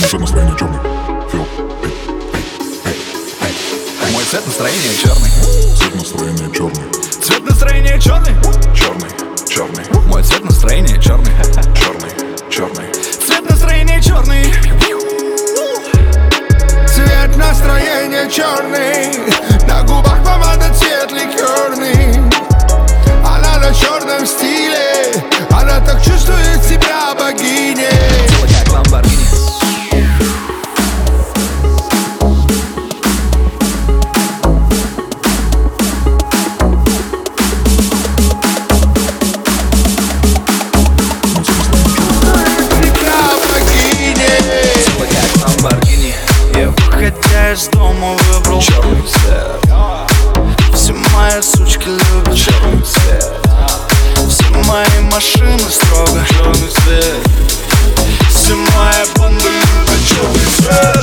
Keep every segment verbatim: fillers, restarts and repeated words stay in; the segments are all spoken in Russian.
цвет настроения черный. Фил. Мой цвет настроения черный. Цвет настроения черный. Цвет настроения черный. Черный, черный. Мой цвет настроения черный. Черный, черный. Цвет настроения черный. Цвет настроения черный. На губах помада цвет ликерный. Она на черном стиле. Она так чувствует себя богиней. Как Ламборгини. Выходя из дома, выбрал черный цвет. Все мои сучки любят черный цвет. Все мои машины строго Черный цвет. Все мои банды любят черный цвет.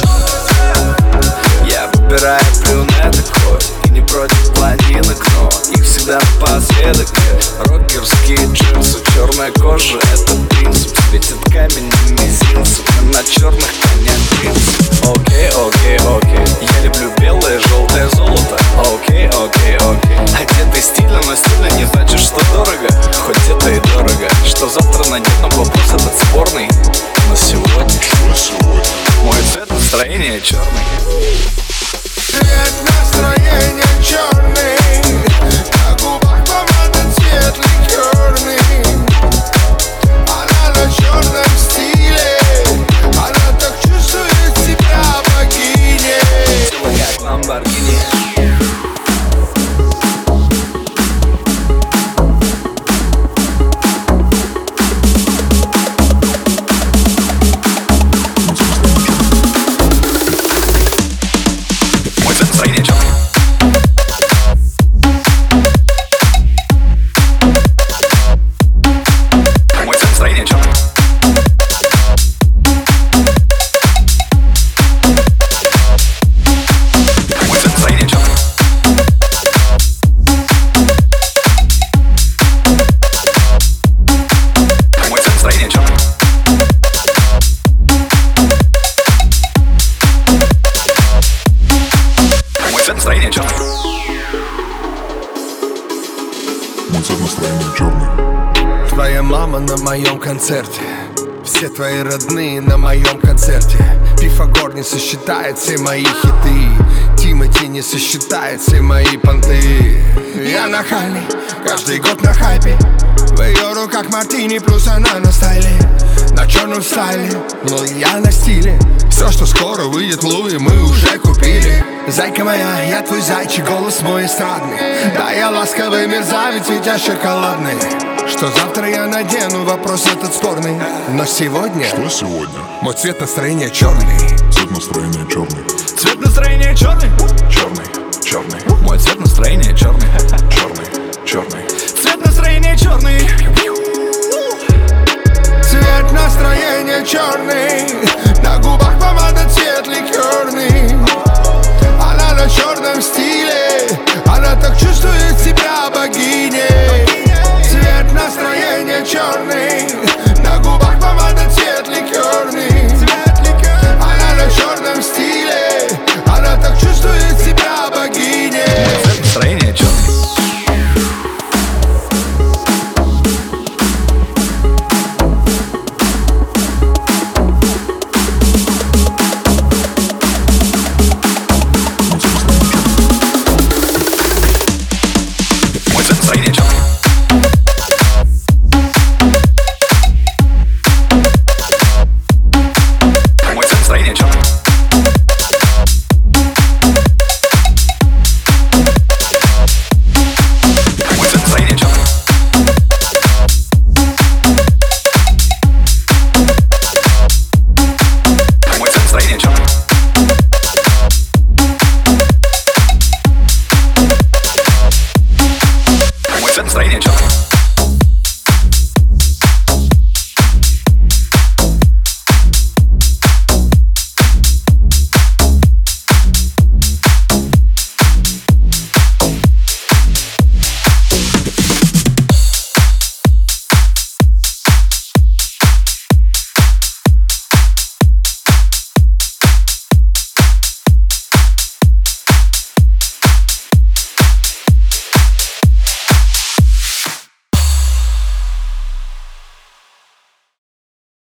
Я выбираю брюнеток хоть и не против блондинок, но их всегда напоследок. Рокерские джинсы, черная кожа — это принцип. Светит камень на мизинцев, на черных конях принцип. Окей, окей, окей. Я люблю белое, желтое, золото. Окей, окей, окей. Одетый стильно, но стильно не значит, что дорого. Хоть это и дорого. Что завтра надеть, но вопрос этот спорный. Но сегодня, Что сегодня? мой цвет настроения черный. Цвет настроения черный. На губах помада цвет ликерный. Она на черном стиле. Она так чувствует себя богиней. Как Ламборгини. Мой цвет настроения черный. Мой цвет настроения черный. Мой цвет настроения черный. Мой цвет настроения черный. Мой цвет настроения черный. Мой цвет настроения черный. Твоя мама на моем концерте. Все твои родные на моем концерте. Пифагор не сосчитает все мои хиты. Тимати не сосчитает все мои понты. Я нахальный, каждый год на хайпе. В ее руках мартини, плюс она на стайле. На черном стайле, но я на стиле. Все, что скоро выйдет в Луи, мы уже купили. Зайка моя, я твой зайчик, голос мой эстрадный. Да, я ласковый мерзавец, ведь я шоколадный. Что завтра я надену, вопрос этот спорный. Но сегодня Что сегодня? мой цвет настроения черный. Цвет настроения черный. Цвет настроения черный. Черный, черный. Мой цвет настроения черный. Черный, черный. Цвет настроения черный. Цвет настроения черный. На губах